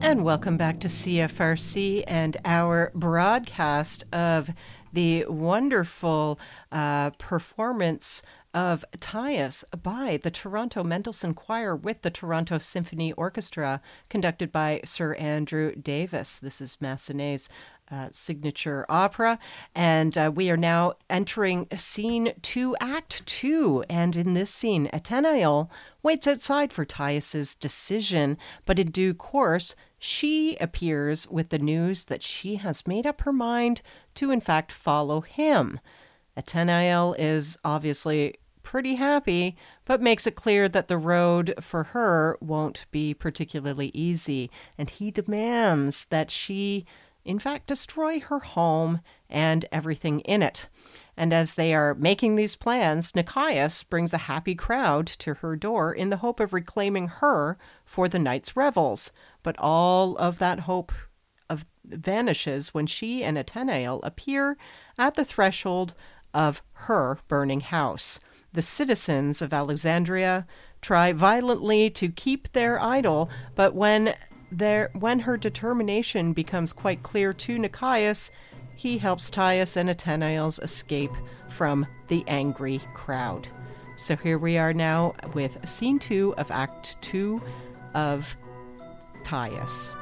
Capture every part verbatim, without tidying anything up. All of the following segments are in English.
And welcome back to C F R C and our broadcast of the wonderful uh, performance of Thais by the Toronto Mendelssohn Choir with the Toronto Symphony Orchestra, conducted by Sir Andrew Davis. This is Massenet's uh, signature opera, and uh, we are now entering scene two, act two. And in this scene, Athenaïs waits outside for Thais's decision, but in due course, she appears with the news that she has made up her mind to, in fact, follow him. Athenaïs is obviously pretty happy, but makes it clear that the road for her won't be particularly easy, and he demands that she, in fact, destroy her home and everything in it. And as they are making these plans, Nikias brings a happy crowd to her door in the hope of reclaiming her for the night's revels. But all of that hope of vanishes when she and Athenaïs appear at the threshold of her burning house. The citizens of Alexandria try violently to keep their idol, but when their when her determination becomes quite clear to Nikias, he helps Thais and Athenaïs escape from the angry crowd. So here we are now with scene two of Act Two of Thais.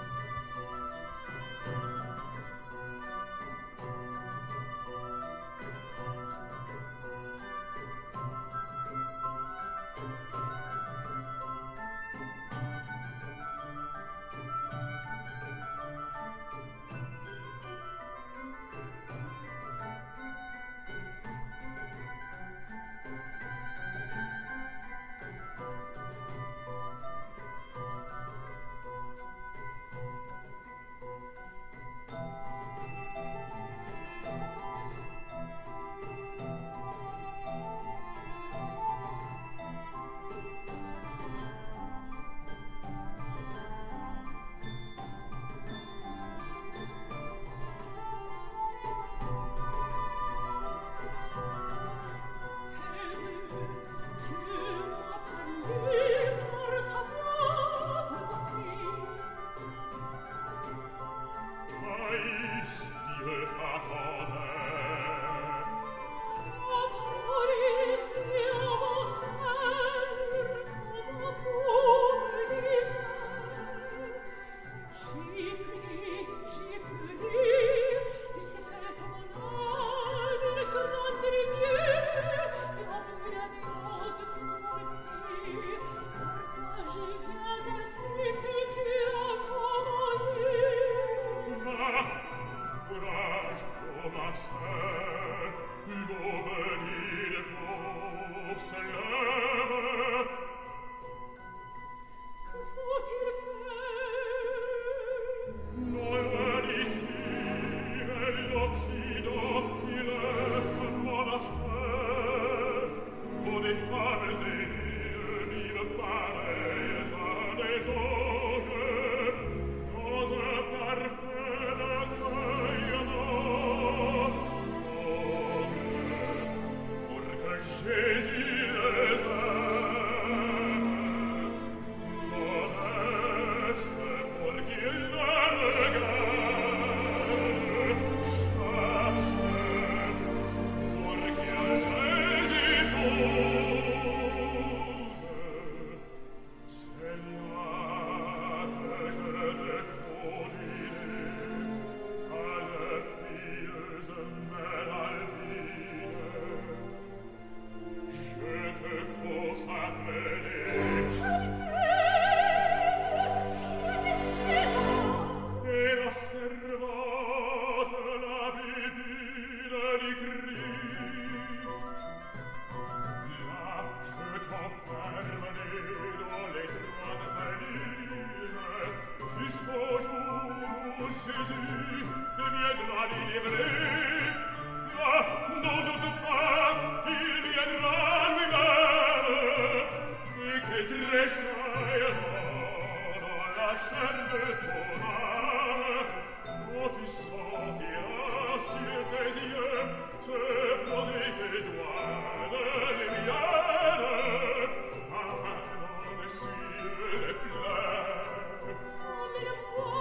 Come in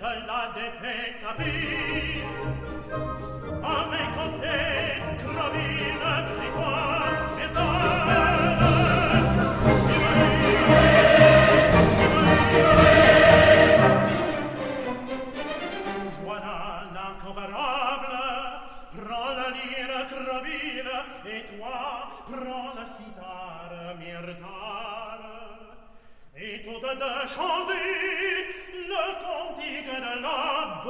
la dépêche capit. A me con te, crabina, di qua, e voilà l'incomparable, prends la lyre, crabine, et toi, prends la cithare, myrtale. Et tout de chanter le cantique de la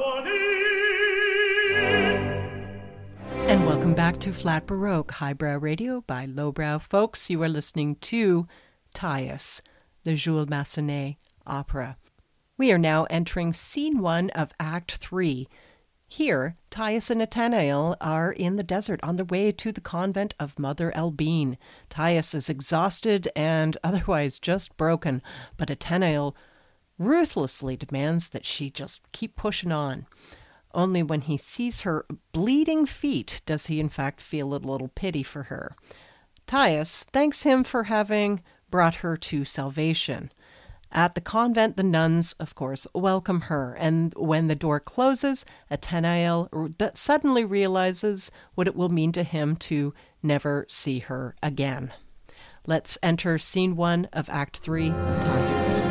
bonne. And welcome back to Flat Baroque, highbrow radio by lowbrow folks. You are listening to Thais, the Jules Massenet opera. We are now entering scene one of Act Three. Here, Thais and Nathanael are in the desert on their way to the convent of Mother Elbeen. Thais is exhausted and otherwise just broken, but Nathanael ruthlessly demands that she just keep pushing on. Only when he sees her bleeding feet does he in fact feel a little pity for her. Thais thanks him for having brought her to salvation. At the convent, the nuns, of course, welcome her, and when the door closes, Nathanael suddenly realizes what it will mean to him to never see her again. Let's enter scene one of Act Three of Thais.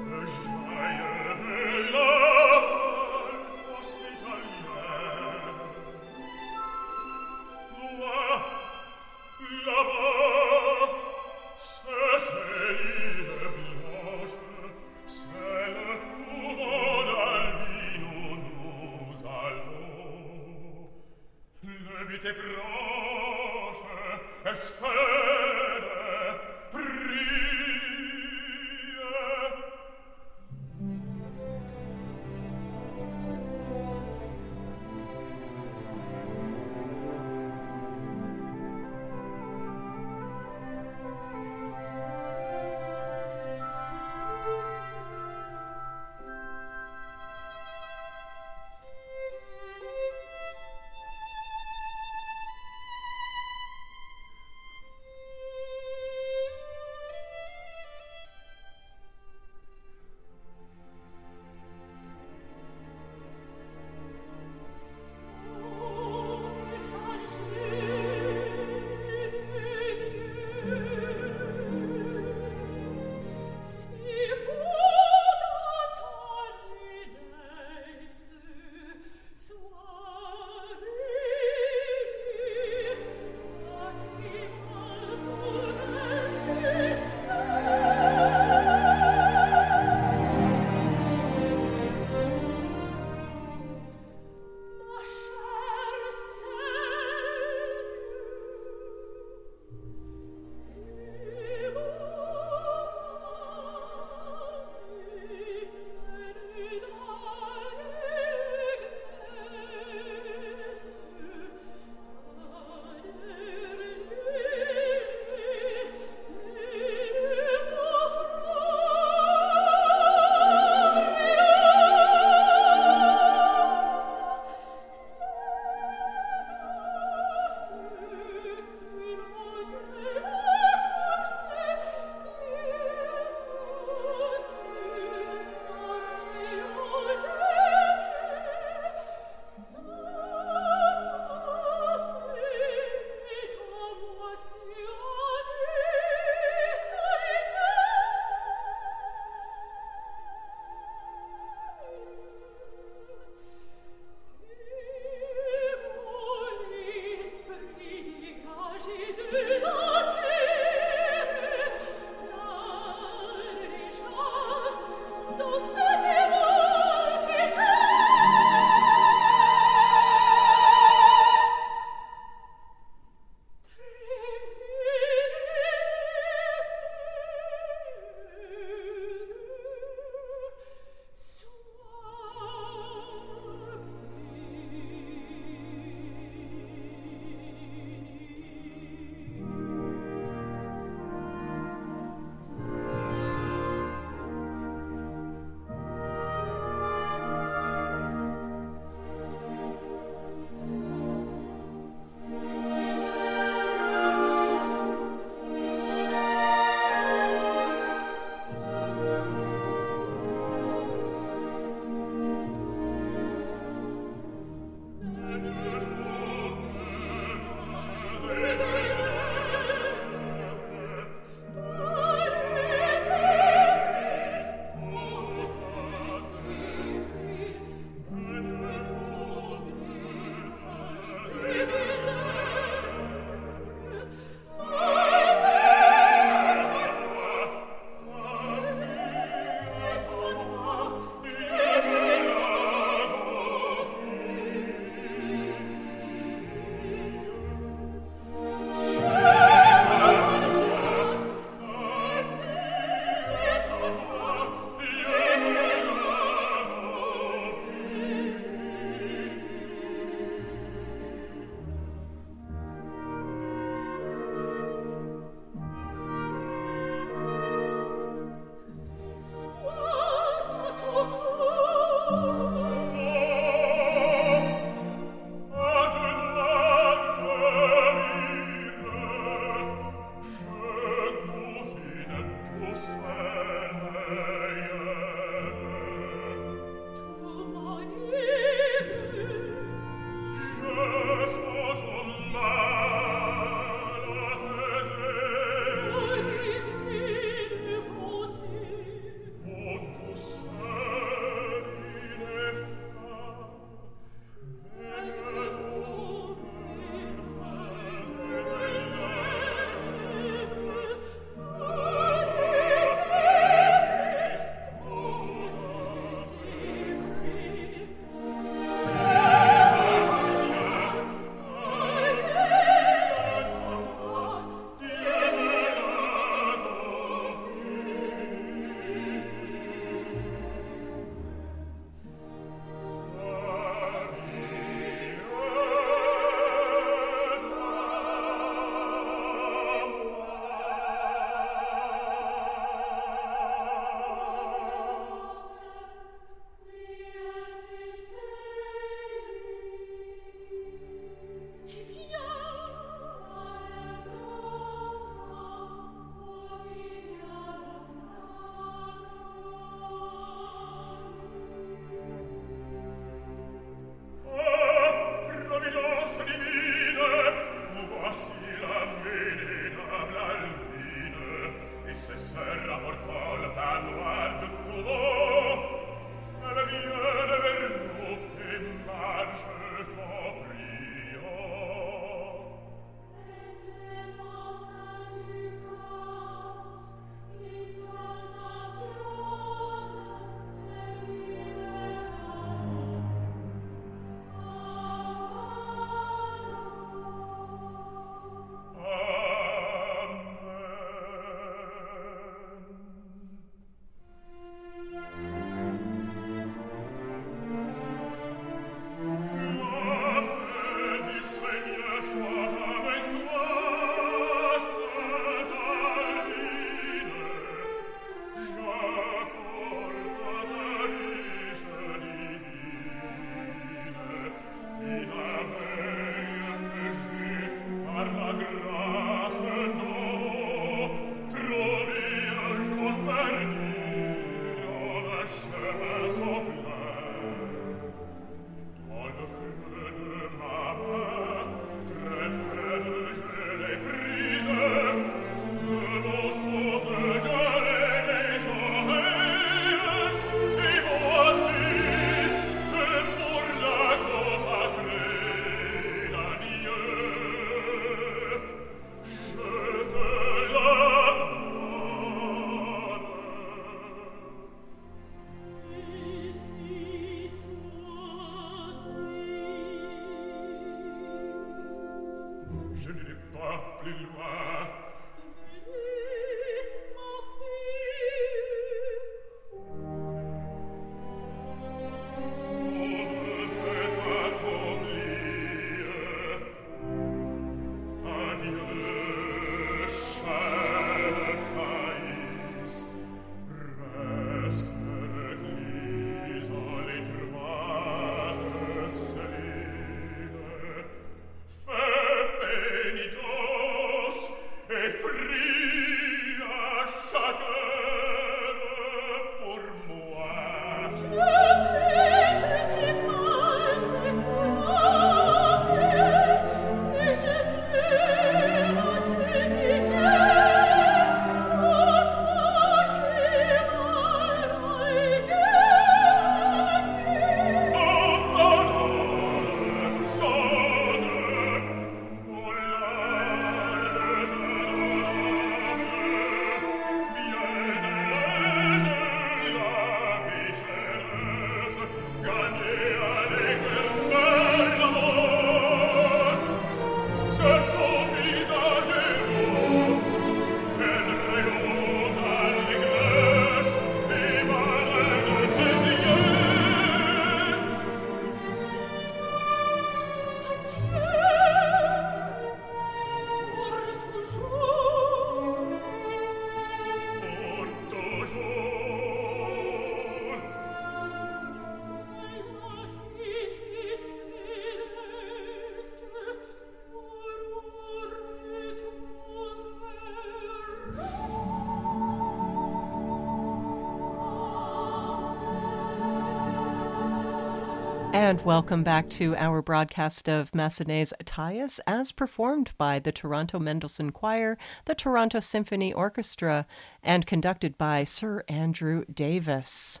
And welcome back to our broadcast of Massenet's Thais, as performed by the Toronto Mendelssohn Choir, the Toronto Symphony Orchestra, and conducted by Sir Andrew Davis.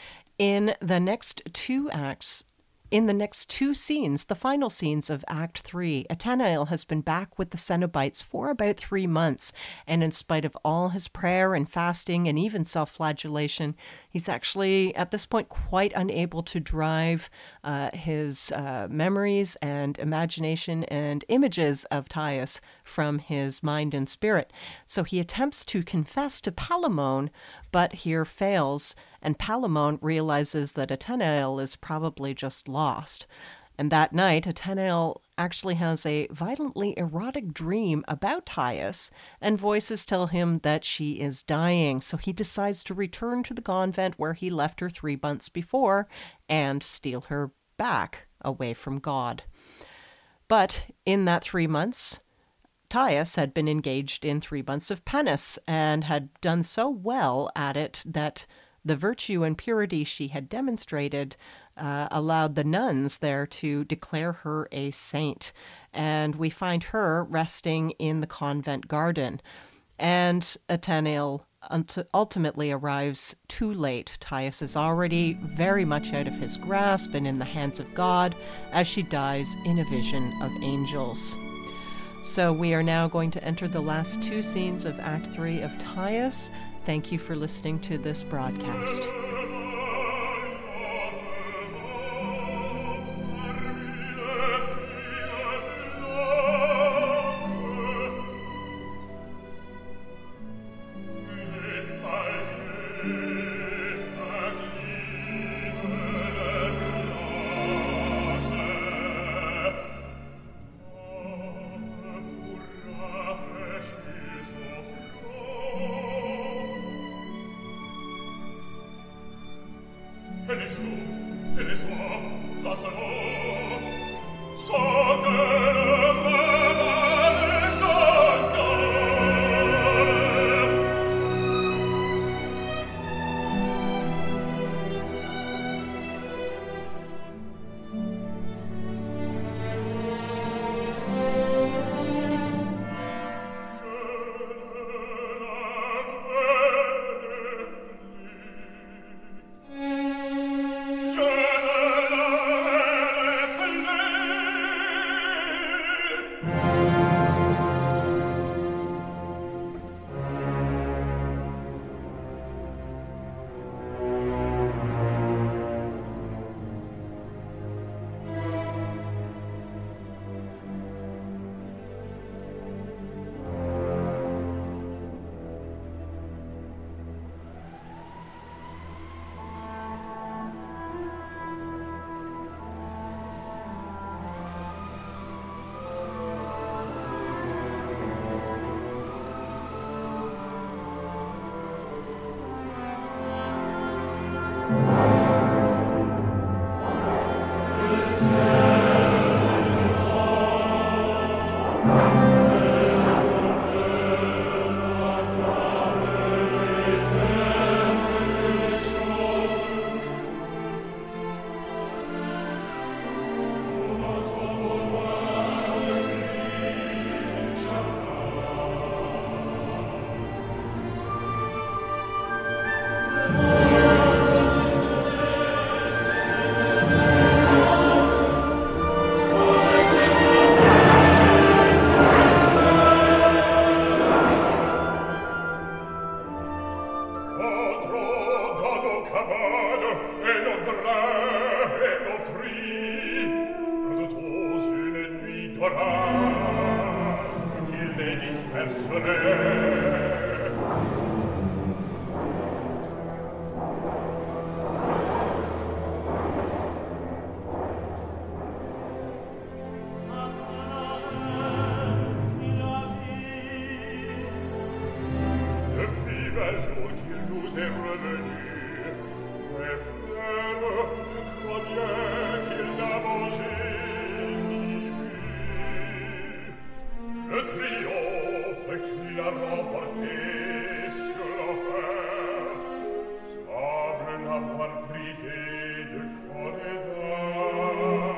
In the next two acts, in the next two scenes, the final scenes of Act Three, Athanael has been back with the Cenobites for about three months, and in spite of all his prayer and fasting and even self-flagellation, he's actually, at this point, quite unable to drive uh, his uh, memories and imagination and images of Thais from his mind and spirit. So he attempts to confess to Palamon, but here fails, and Palamon realizes that Athanael is probably just lost. And that night, Athanael actually has a violently erotic dream about Thais, and voices tell him that she is dying, so he decides to return to the convent where he left her three months before and steal her back away from God. But in that three months, Thais had been engaged in three months of penance and had done so well at it that the virtue and purity she had demonstrated uh, allowed the nuns there to declare her a saint. And we find her resting in the convent garden. And Athanael ultimately arrives too late. Thais is already very much out of his grasp and in the hands of God as she dies in a vision of angels. So we are now going to enter the last two scenes of Act Three of Thais. Thank you for listening to this broadcast. vous est revenu. Mes frères, je crois bien qu'il n'a mangé ni bu. Le triomphe qu'il a remporté sur l'enfer semble l'avoir brisé de corps et d'âme.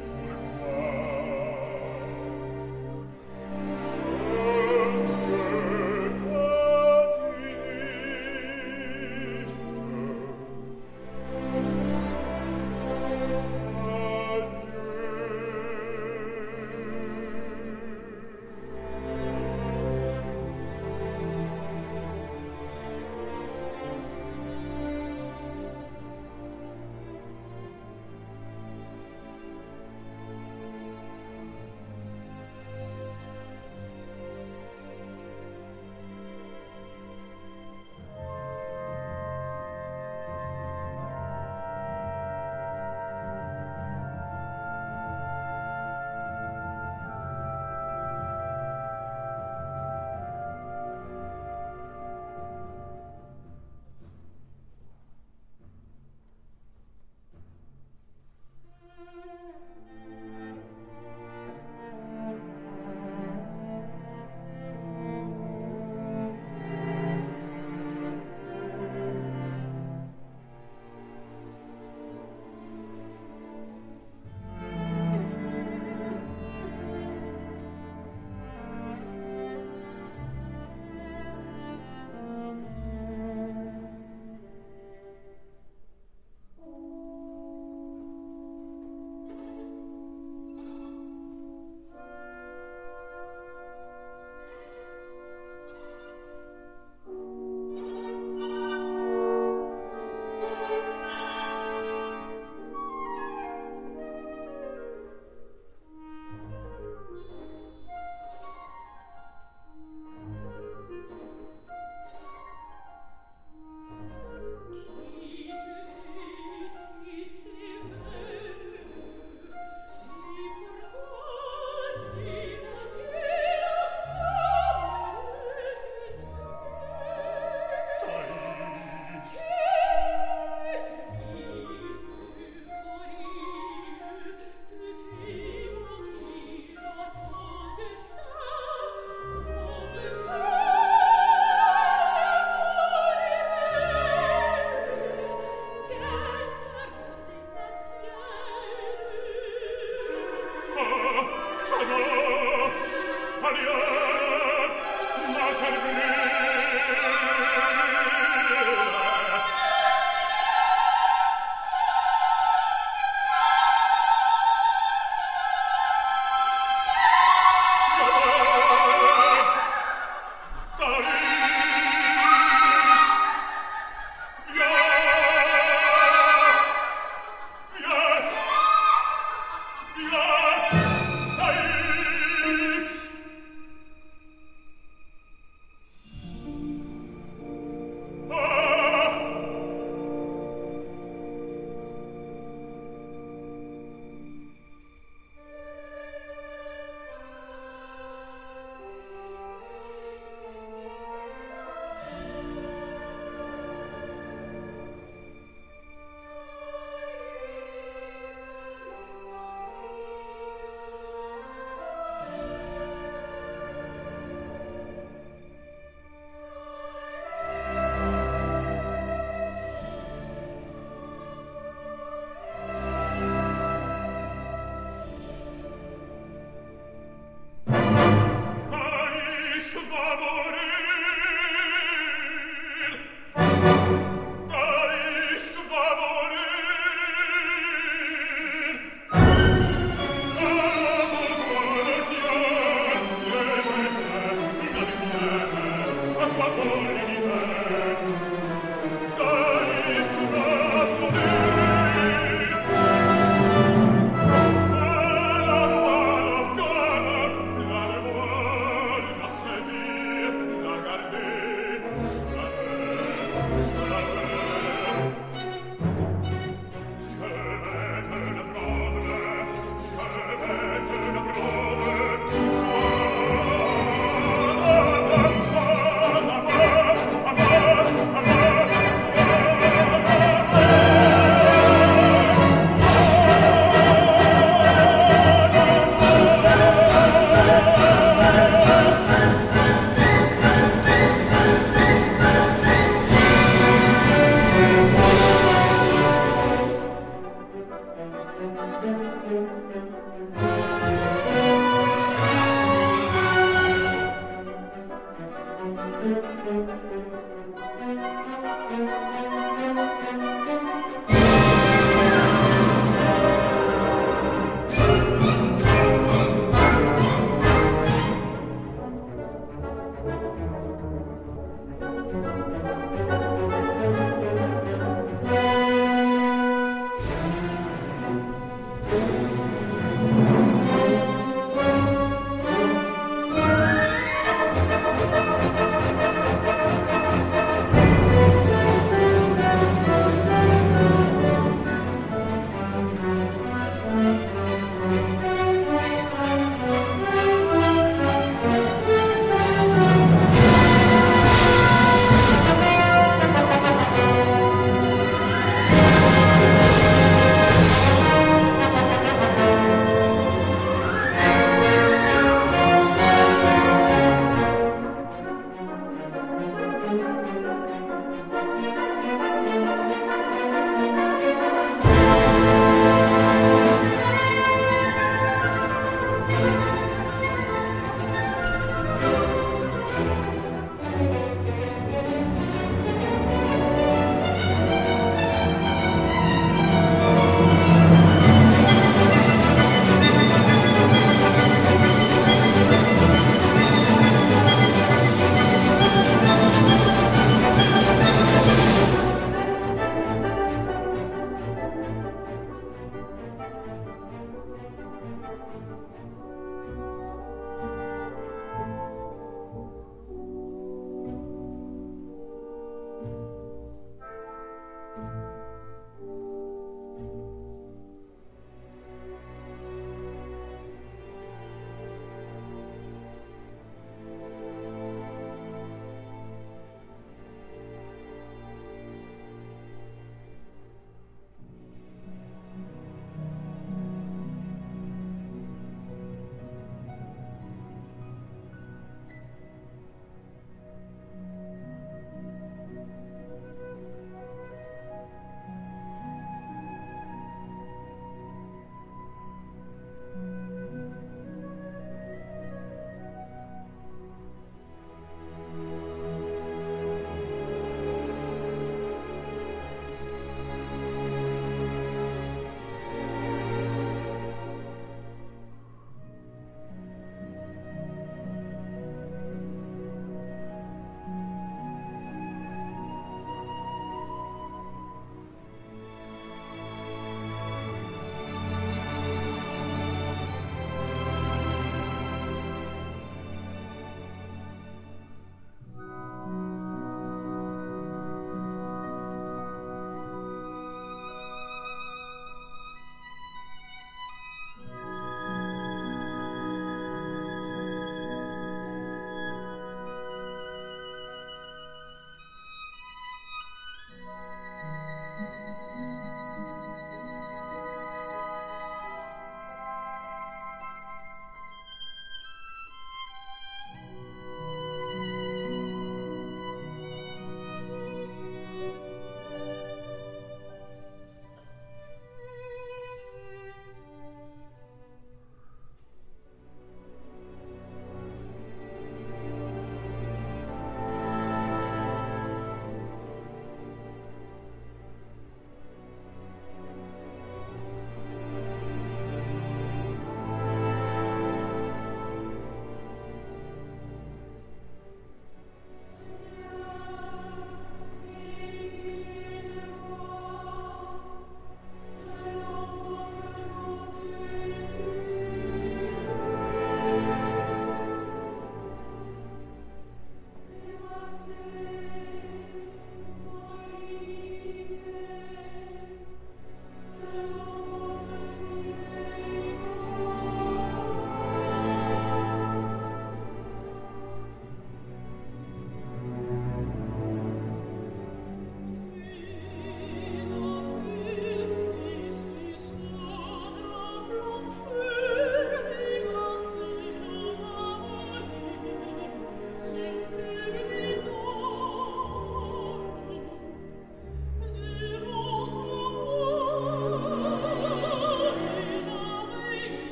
Pourquoi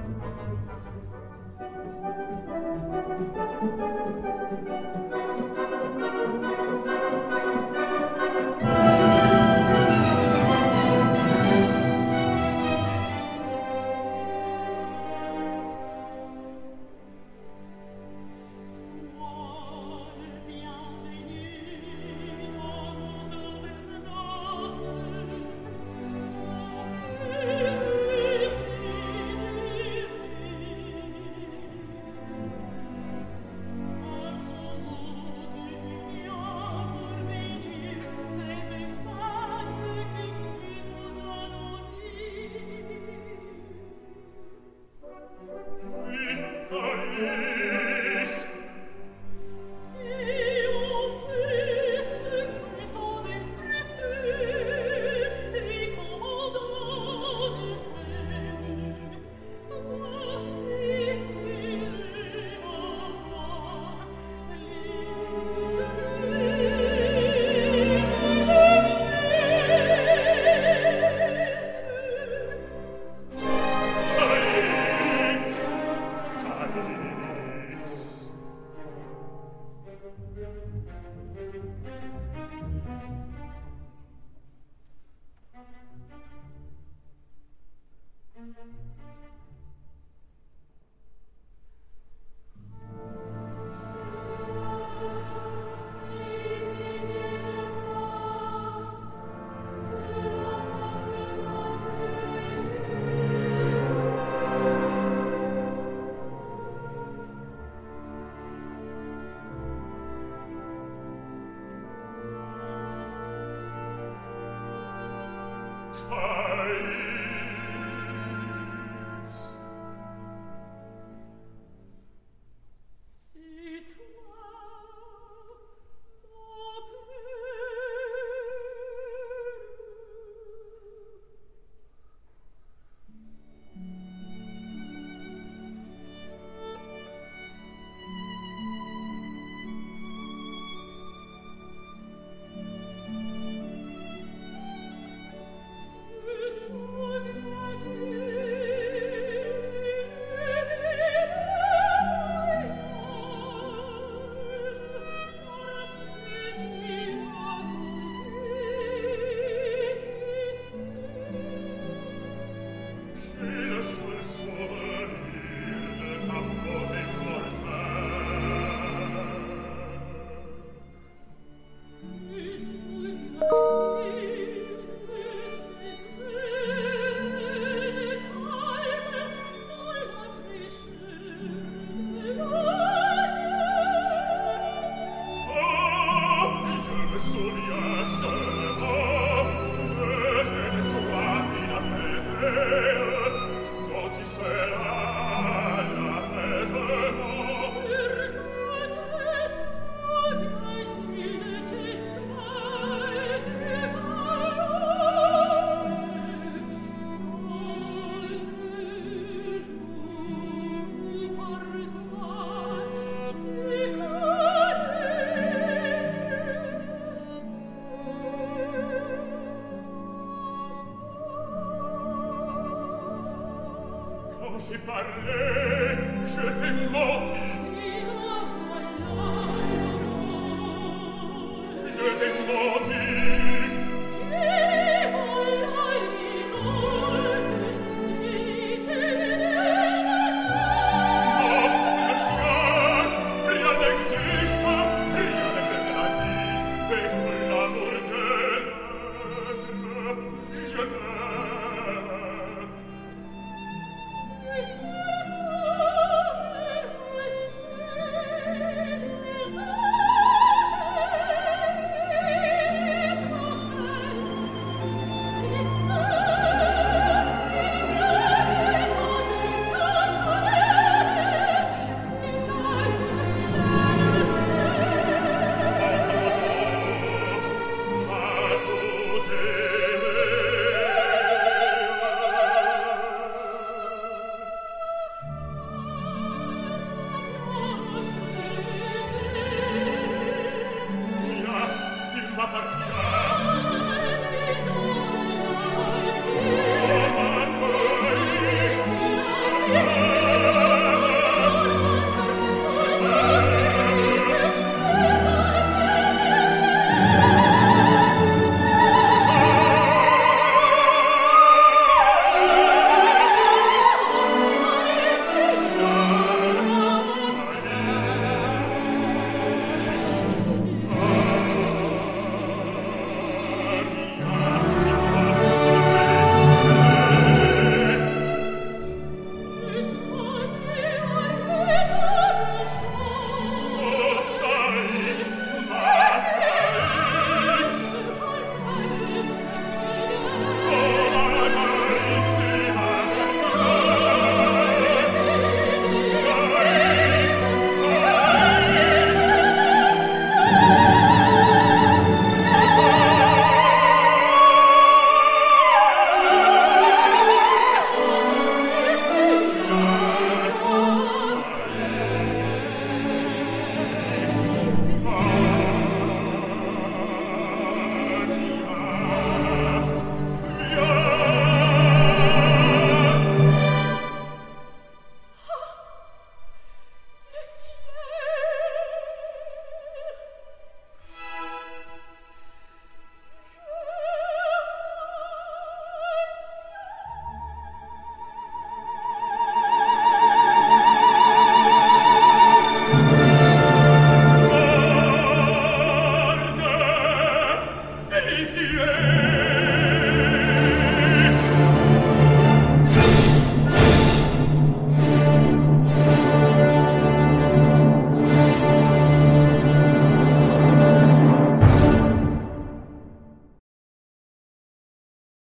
Yes.